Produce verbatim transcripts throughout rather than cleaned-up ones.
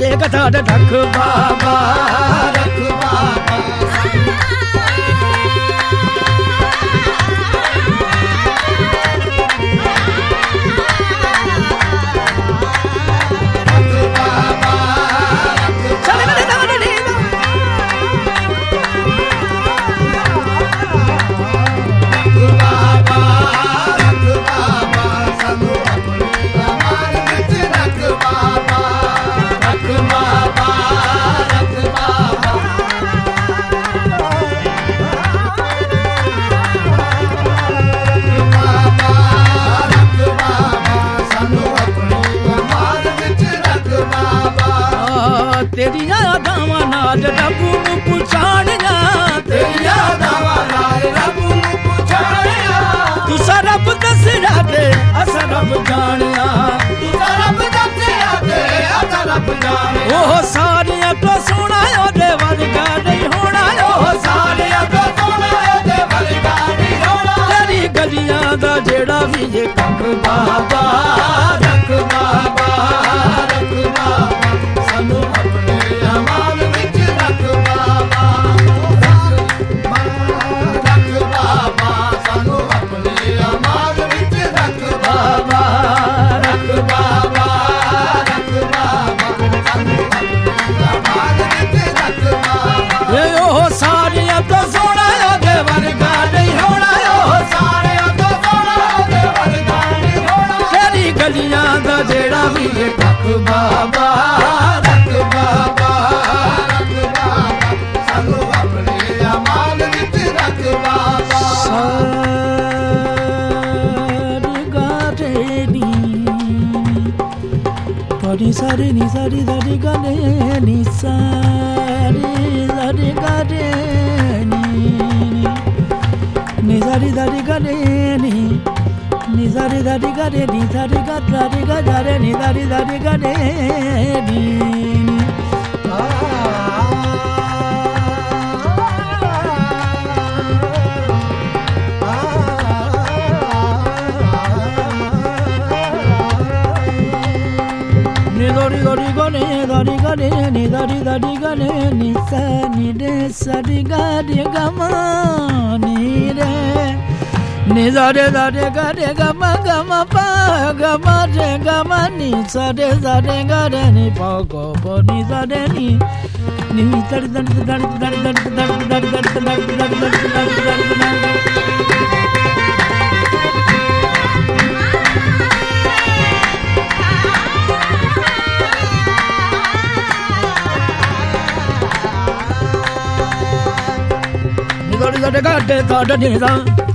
देख साढ़े रख बाबा रख बाबा तेरिया दावा नाल रब नू पुछाणिया तेरिया दावा नाल रब नू पुछाणिया तुसा रब दसया ते असा रब जाणिया तुसा रब दसया ते असा रब जाणिया ओह सारिया तो सोना ओदे वर्गा नहीं होना ओह सारिया तो सोना ओदे वर्गा नहीं होना तेरी गलियां दा जेड़ा भी ये कख बाबा रख बाबा रख बाबा सानू अमान विच रख बाबा रख बाबा सानू अपने अमान विच रख बाबा रख बाबा रख बाबा सानू अपने अमान विच रख बाबा ए ओह सारियां तो सोना ओदे वर्गा नहीं होना ओह सारियां तो सोना ओदे वर्गा नहीं होना तेरी गलियां दा जेड़ा भी ये कख बाबा रख बाबा सारे नी सारे सारे गाने नी सारे सारे गाने नी नी सारे सारे गाने नी नी सारे सारे गाने नी सारे गा सारे गा सारे नी सारे सारे गाने नी Dori dori gane dori gane ni dori dori gane ni sa ni re sa ri ga re ga ma ni re ni sa re sa re ga re ga ma ga ma pa ga ma re ga ma ni sa re sa re ga re ni pa ga pa ni sa re ni ni tar tar tar tar tar tar tar tar tar tar Dori gade dori ni da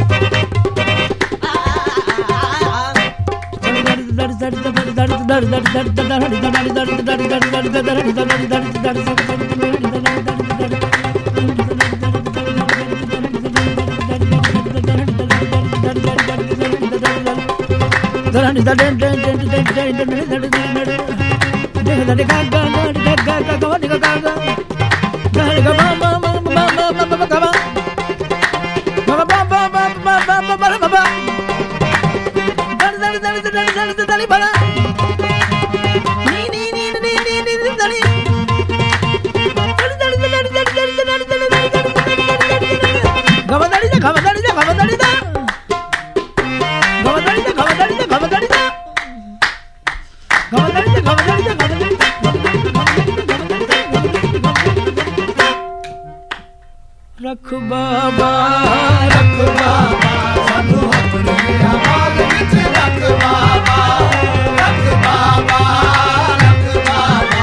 रख बाबा रख बाबा सानू अपने आवाज विच रख बाबा रख बाबा रख बाबा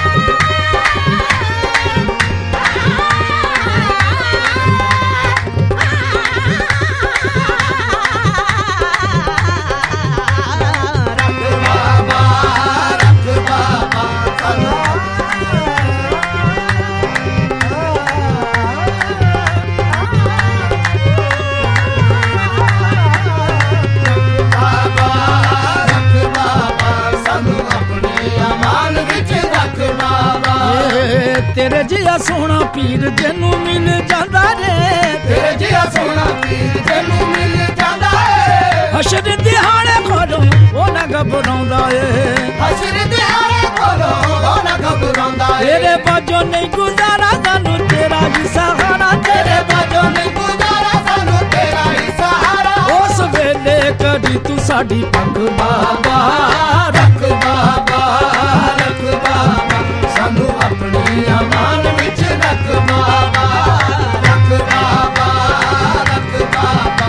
तेरे जिया सोना पीर जेनू मिल जांदा रे तेरे जिया सोना पीर जेनू मिल जांदा है हशर दिहाड़े खोलो ओ ना घबराउंदा है हशर दिहाड़े खोलो ओ ना घबराउंदा ਰੋਂਦਾ ਏ ਤੇਰੇ ਬਾਝੋਂ ਨਹੀਂ ਗੁਜ਼ਾਰਾ ਸਾਨੂੰ ਤੇਰਾ ਹੀ ਸਹਾਰਾ ਤੇਰੇ ਬਾਝੋਂ ਨਹੀਂ ਗੁਜ਼ਾਰਾ ਸਾਨੂੰ ਤੇਰਾ ਹੀ ਸਹਾਰਾ ਉਸ ਵੇਲੇ ਕਦੀ ਤੂੰ ਸਾਡੀ ਪੱਗ ਬਾਬਾ ਰੱਖ ਬਾਬਾ ਰੱਖ ਬਾਬਾ ਸਾਨੂੰ ਆਪਣੀ ਅਮਾਨ ਵਿੱਚ ਰੱਖ ਬਾਬਾ ਰੱਖ ਬਾਬਾ ਰੱਖ ਬਾਬਾ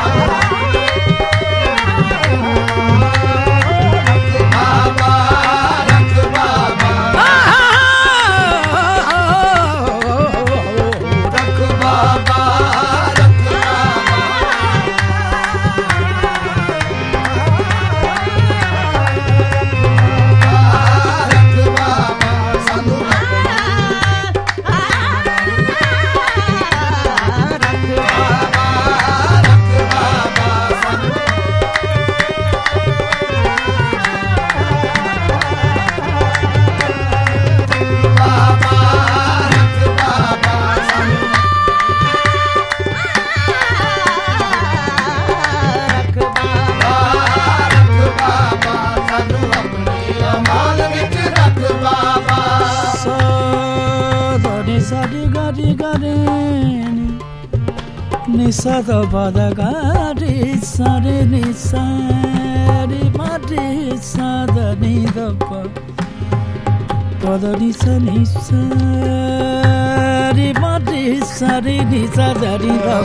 Nisa da bada gari sare nisa re mati sa da ni da pa pada nisa nisa re mati sa re nisa da ni da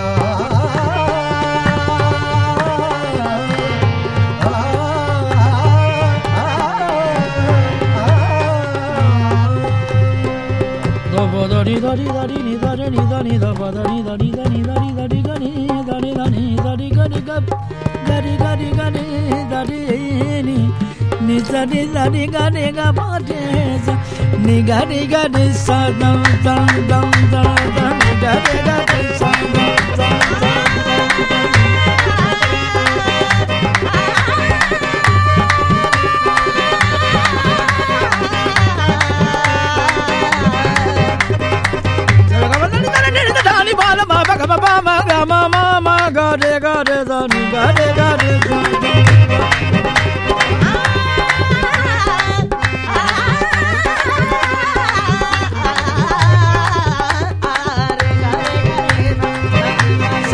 da da ni da ni da ni da ni da ni da ba da ni da ni da ni da ni da ni da ni da ni da ni da ni ga ni ga ga ni ga ni ga ni da ni ni ni da ni da ni ga ni ga ba de sa ni ga ni ga ni sa dam dam dam dam dam ni ga ni ga ni sa dam dam dam Bala ma ba ga ma ma ga ma ma ma ga de ga de da ni ga de ga